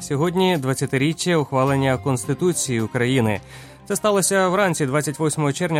Сьогодні 20-річчя ухвалення Конституції України. Це сталося вранці 28 червня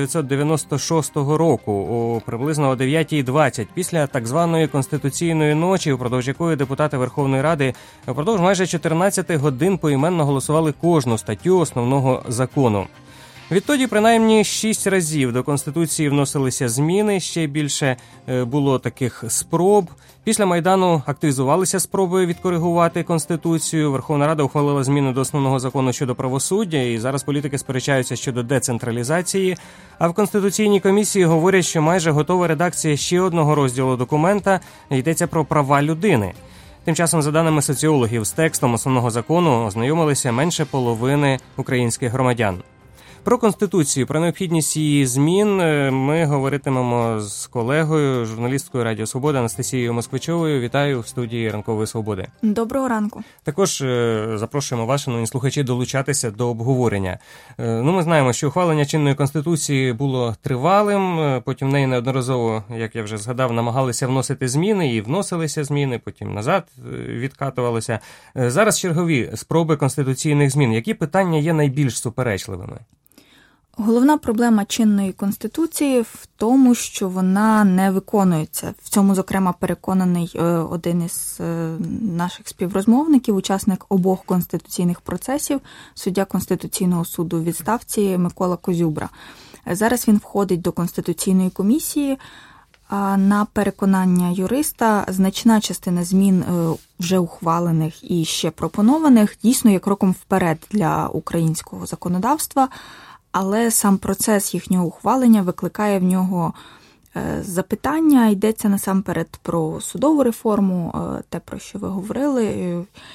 1996 року, приблизно о 9:20, після так званої Конституційної ночі, упродовж якої депутати Верховної Ради впродовж майже 14 годин поіменно голосували кожну статтю основного закону. Відтоді, принаймні, 6 разів до Конституції вносилися зміни, ще більше було таких спроб. Після Майдану активізувалися спроби відкоригувати Конституцію. Верховна Рада ухвалила зміни до основного закону щодо правосуддя, і зараз політики сперечаються щодо децентралізації. А в Конституційній комісії говорять, що майже готова редакція ще одного розділу документа, йдеться про права людини. Тим часом, за даними соціологів, з текстом основного закону ознайомилися менше половини українських громадян. Про Конституцію, про необхідність її змін ми говоритимемо з колегою, журналісткою Радіо Свобода Анастасією Москвичовою. Вітаю в студії Ранкової Свободи. Доброго ранку. Також запрошуємо вас, шановні слухачі, долучатися до обговорення. Ми знаємо, що ухвалення чинної Конституції було тривалим, потім в неї неодноразово, як я вже згадав, намагалися вносити зміни, і вносилися зміни, потім назад відкатувалися. Зараз чергові спроби конституційних змін. Які питання є найбільш суперечливими? Головна проблема чинної Конституції в тому, що вона не виконується. В цьому, зокрема, переконаний один із наших співрозмовників, учасник обох конституційних процесів, суддя Конституційного суду у відставці Микола Козюбра. Зараз він входить до Конституційної комісії, а на переконання юриста значна частина змін вже ухвалених і ще пропонованих дійсно є кроком вперед для українського законодавства, але сам процес їхнього ухвалення викликає в нього запитання. Йдеться насамперед про судову реформу, те, про що ви говорили,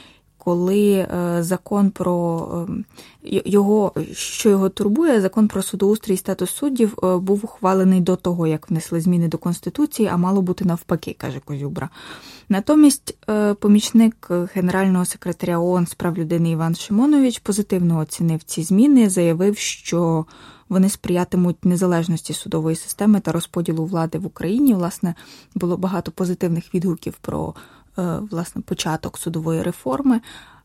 коли закон про що його турбує, закон про судоустрій і статус суддів був ухвалений до того, як внесли зміни до Конституції, а мало бути навпаки, каже Козюбра. Натомість помічник Генерального секретаря ООН з прав людини Іван Шимонович позитивно оцінив ці зміни, заявив, що вони сприятимуть незалежності судової системи та розподілу влади в Україні. Власне, було багато позитивних відгуків про початок судової реформи.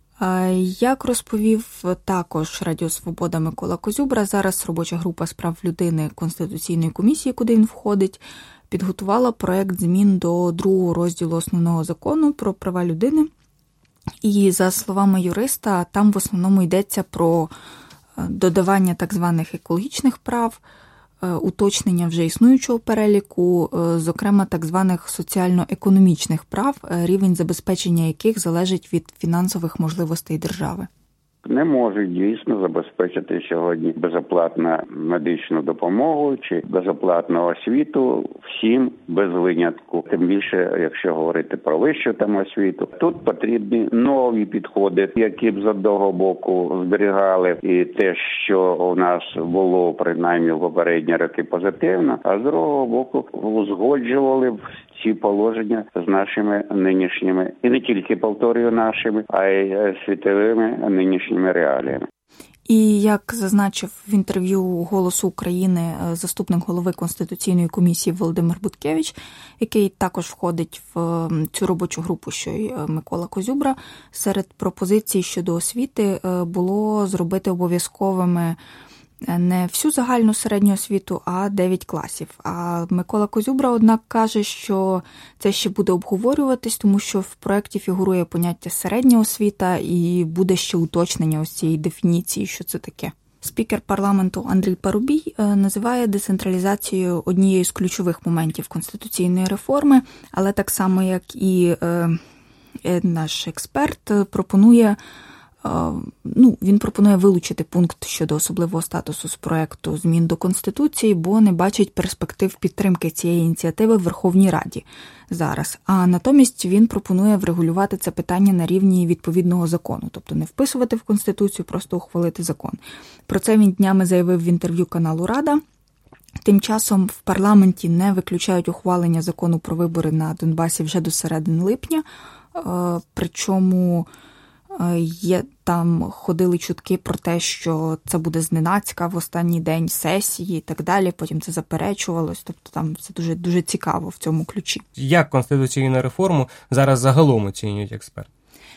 Як розповів також Радіо Свобода Микола Козюбра, зараз робоча група з прав людини Конституційної комісії, куди він входить, підготувала проект змін до 2 розділу основного закону про права людини. І, за словами юриста, там в основному йдеться про додавання так званих екологічних прав, уточнення вже існуючого переліку, зокрема так званих соціально-економічних прав, рівень забезпечення яких залежить від фінансових можливостей держави. Не можуть дійсно забезпечити сьогодні безоплатну медичну допомогу чи безоплатну освіту всім без винятку. Тим більше, якщо говорити про вищу там освіту, тут потрібні нові підходи, які б з одного боку зберігали і те, що у нас було принаймні в попередні роки позитивно, а з другого боку узгоджували ці положення з нашими нинішніми, і не тільки, повторюю, нашими, а й світовими нинішніми реаліями. І, як зазначив в інтерв'ю «Голосу України» заступник голови Конституційної комісії Володимир Буткевич, який також входить в цю робочу групу, що й Микола Козюбра, серед пропозицій щодо освіти було зробити обов'язковими не всю загальну середню освіту, а 9 класів. А Микола Козюбра, однак, каже, що це ще буде обговорюватись, тому що в проєкті фігурує поняття середня освіта і буде ще уточнення ось цієї дефініції, що це таке. Спікер парламенту Андрій Парубій називає децентралізацію однією з ключових моментів конституційної реформи, але так само, як і наш експерт, він пропонує вилучити пункт щодо особливого статусу з проекту змін до Конституції, бо не бачить перспектив підтримки цієї ініціативи в Верховній Раді зараз. А натомість він пропонує врегулювати це питання на рівні відповідного закону, тобто не вписувати в Конституцію, просто ухвалити закон. Про це він днями заявив в інтерв'ю каналу «Рада». Тим часом в парламенті не виключають ухвалення закону про вибори на Донбасі вже до середини липня, причому там ходили чутки про те, що це буде зненацька в останній день сесії і так далі, потім це заперечувалось, тобто там це дуже, дуже цікаво в цьому ключі. Як конституційну реформу зараз загалом оцінюють експерти?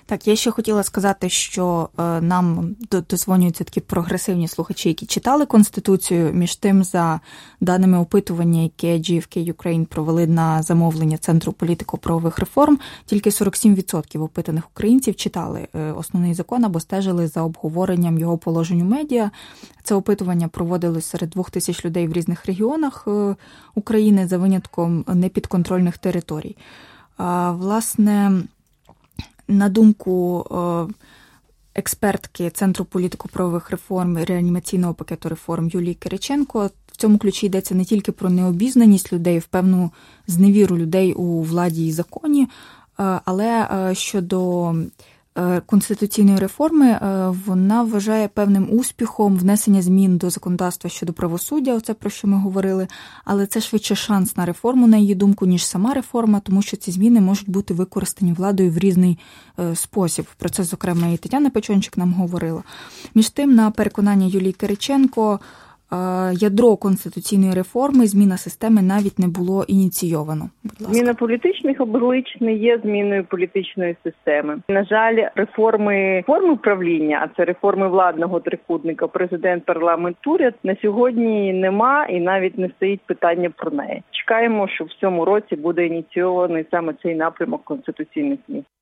Так, я ще хотіла сказати, що нам дозвонюються такі прогресивні слухачі, які читали Конституцію. Між тим, за даними опитування, яке GFK Ukraine провели на замовлення Центру політико-правових реформ, тільки 47% опитаних українців читали основний закон або стежили за обговоренням його положень у медіа. Це опитування проводилось серед 2000 людей в різних регіонах України за винятком непідконтрольних територій. Власне, на думку експертки Центру політико-правових реформ і реанімаційного пакету реформ Юлії Кириченко, в цьому ключі йдеться не тільки про необізнаність людей, в певну зневіру людей у владі і законі, але щодо конституційної реформи вона вважає певним успіхом внесення змін до законодавства щодо правосуддя, оце про що ми говорили, але це швидше шанс на реформу, на її думку, ніж сама реформа, тому що ці зміни можуть бути використані владою в різний спосіб. Про це, зокрема, і Тетяна Печончик нам говорила. Між тим, на переконання Юлії Кириченко, ядро конституційної реформи, зміна системи навіть не було ініційовано. Зміна політичних облич не є зміною політичної системи. На жаль, реформи правління, а це реформи владного трикутника, президент, парламент, уряд, на сьогодні нема і навіть не стоїть питання про неї. Чекаємо, що в цьому році буде ініційований саме цей напрямок конституційних змін.